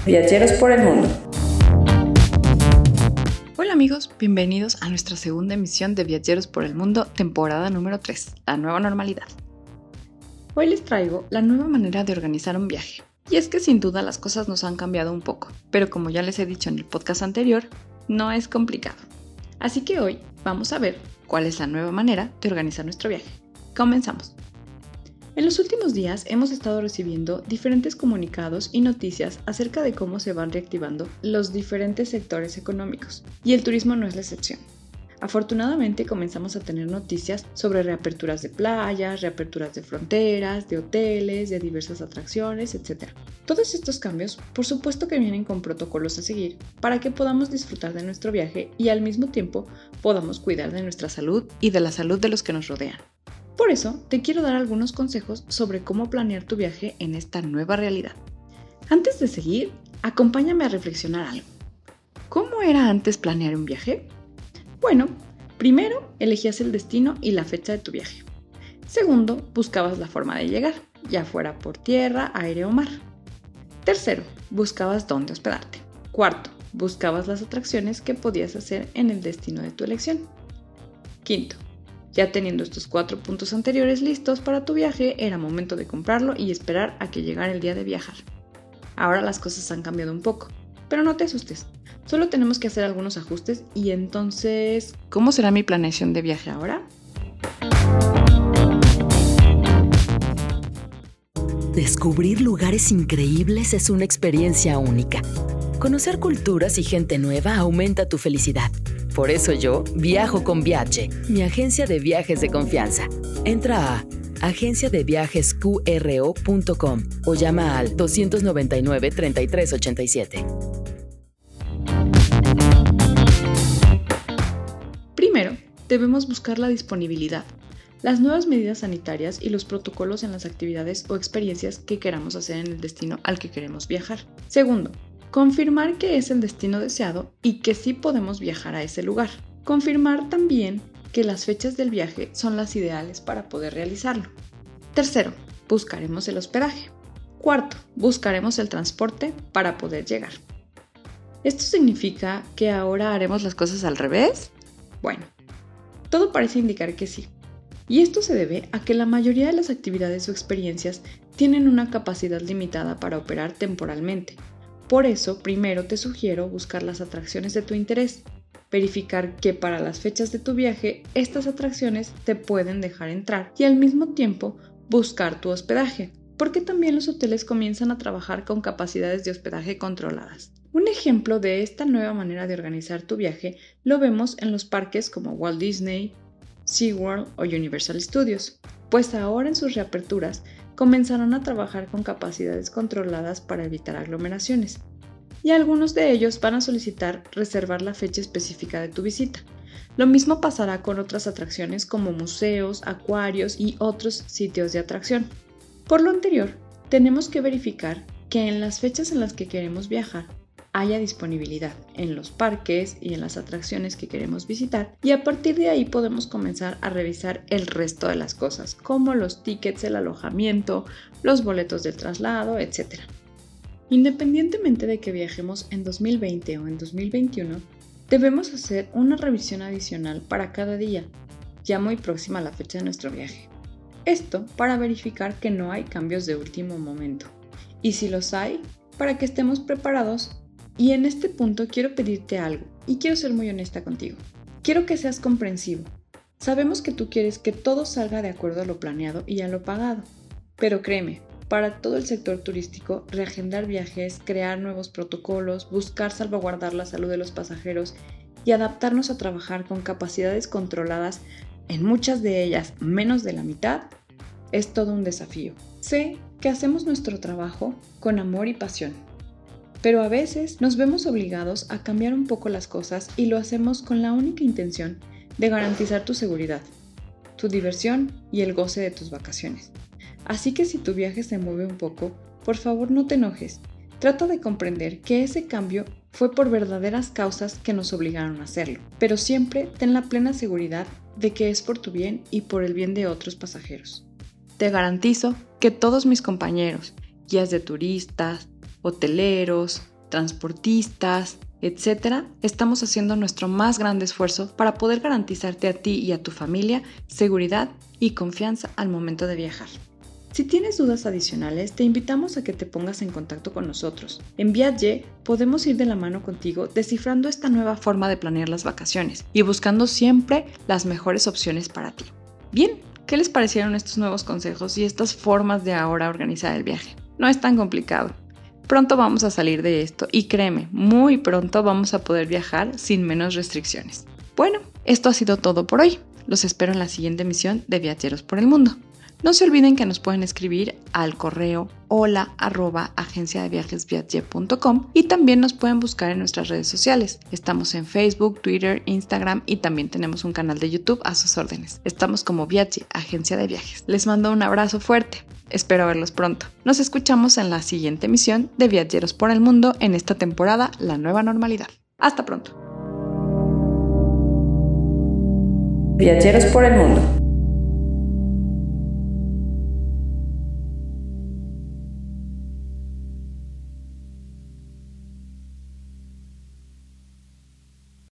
Viajeros por el mundo. Hola amigos, bienvenidos a nuestra segunda emisión de Viajeros por el mundo, temporada número 3, la nueva normalidad. Hoy les traigo la nueva manera de organizar un viaje. Y es que sin duda las cosas nos han cambiado un poco, pero como ya les he dicho en el podcast anterior, no es complicado. Así que hoy vamos a ver cuál es la nueva manera de organizar nuestro viaje. Comenzamos. En los últimos días hemos estado recibiendo diferentes comunicados y noticias acerca de cómo se van reactivando los diferentes sectores económicos, y el turismo no es la excepción. Afortunadamente comenzamos a tener noticias sobre reaperturas de playas, reaperturas de fronteras, de hoteles, de diversas atracciones, etc. Todos estos cambios, por supuesto que vienen con protocolos a seguir para que podamos disfrutar de nuestro viaje y al mismo tiempo podamos cuidar de nuestra salud y de la salud de los que nos rodean. Por eso, te quiero dar algunos consejos sobre cómo planear tu viaje en esta nueva realidad. Antes de seguir, acompáñame a reflexionar algo. ¿Cómo era antes planear un viaje? Bueno, primero elegías el destino y la fecha de tu viaje. Segundo, buscabas la forma de llegar, ya fuera por tierra, aire o mar. Tercero, buscabas dónde hospedarte. Cuarto, buscabas las atracciones que podías hacer en el destino de tu elección. Quinto, ya teniendo estos 4 puntos anteriores listos para tu viaje, era momento de comprarlo y esperar a que llegara el día de viajar. Ahora las cosas han cambiado un poco, pero no te asustes. Solo tenemos que hacer algunos ajustes y entonces, ¿cómo será mi planeación de viaje ahora? Descubrir lugares increíbles es una experiencia única. Conocer culturas y gente nueva aumenta tu felicidad. Por eso yo viajo con Viaje, mi agencia de viajes de confianza. Entra a agenciadeviajesqro.com o llama al 299-3387. Primero, debemos buscar la disponibilidad, las nuevas medidas sanitarias y los protocolos en las actividades o experiencias que queramos hacer en el destino al que queremos viajar. Segundo, confirmar que es el destino deseado y que sí podemos viajar a ese lugar. Confirmar también que las fechas del viaje son las ideales para poder realizarlo. Tercero, buscaremos el hospedaje. Cuarto, buscaremos el transporte para poder llegar. ¿Esto significa que ahora haremos las cosas al revés? Bueno, todo parece indicar que sí. Y esto se debe a que la mayoría de las actividades o experiencias tienen una capacidad limitada para operar temporalmente. Por eso, primero te sugiero buscar las atracciones de tu interés, verificar que para las fechas de tu viaje estas atracciones te pueden dejar entrar y al mismo tiempo buscar tu hospedaje, porque también los hoteles comienzan a trabajar con capacidades de hospedaje controladas. Un ejemplo de esta nueva manera de organizar tu viaje lo vemos en los parques como Walt Disney, SeaWorld o Universal Studios, pues ahora en sus reaperturas comenzarán a trabajar con capacidades controladas para evitar aglomeraciones, y algunos de ellos van a solicitar reservar la fecha específica de tu visita. Lo mismo pasará con otras atracciones como museos, acuarios y otros sitios de atracción. Por lo anterior, tenemos que verificar que en las fechas en las que queremos viajar haya disponibilidad en los parques y en las atracciones que queremos visitar, y a partir de ahí podemos comenzar a revisar el resto de las cosas, como los tickets, el alojamiento, los boletos del traslado, etc. Independientemente de que viajemos en 2020 o en 2021, debemos hacer una revisión adicional para cada día, ya muy próxima a la fecha de nuestro viaje. Esto para verificar que no hay cambios de último momento, y si los hay, para que estemos preparados. Y en este punto quiero pedirte algo, y quiero ser muy honesta contigo. Quiero que seas comprensivo. Sabemos que tú quieres que todo salga de acuerdo a lo planeado y a lo pagado. Pero créeme, para todo el sector turístico, reagendar viajes, crear nuevos protocolos, buscar salvaguardar la salud de los pasajeros y adaptarnos a trabajar con capacidades controladas, en muchas de ellas menos de la mitad, es todo un desafío. Sé que hacemos nuestro trabajo con amor y pasión, pero a veces nos vemos obligados a cambiar un poco las cosas y lo hacemos con la única intención de garantizar tu seguridad, tu diversión y el goce de tus vacaciones. Así que si tu viaje se mueve un poco, por favor no te enojes. Trata de comprender que ese cambio fue por verdaderas causas que nos obligaron a hacerlo, pero siempre ten la plena seguridad de que es por tu bien y por el bien de otros pasajeros. Te garantizo que todos mis compañeros, guías de turistas, hoteleros, transportistas, etc., estamos haciendo nuestro más grande esfuerzo para poder garantizarte a ti y a tu familia seguridad y confianza al momento de viajar. Si tienes dudas adicionales, te invitamos a que te pongas en contacto con nosotros. En Viaje podemos ir de la mano contigo descifrando esta nueva forma de planear las vacaciones y buscando siempre las mejores opciones para ti. Bien, ¿qué les parecieron estos nuevos consejos y estas formas de ahora organizar el viaje? No es tan complicado. Pronto vamos a salir de esto y créeme, muy pronto vamos a poder viajar sin menos restricciones. Bueno, esto ha sido todo por hoy. Los espero en la siguiente emisión de Viajeros por el Mundo. No se olviden que nos pueden escribir al correo hola@agenciadeviajesviaje.com y también nos pueden buscar en nuestras redes sociales. Estamos en Facebook, Twitter, Instagram y también tenemos un canal de YouTube a sus órdenes. Estamos como Viaje, Agencia de Viajes. Les mando un abrazo fuerte. Espero verlos pronto. Nos escuchamos en la siguiente emisión de Viajeros por el Mundo en esta temporada, La Nueva Normalidad. Hasta pronto. Viajeros por el Mundo.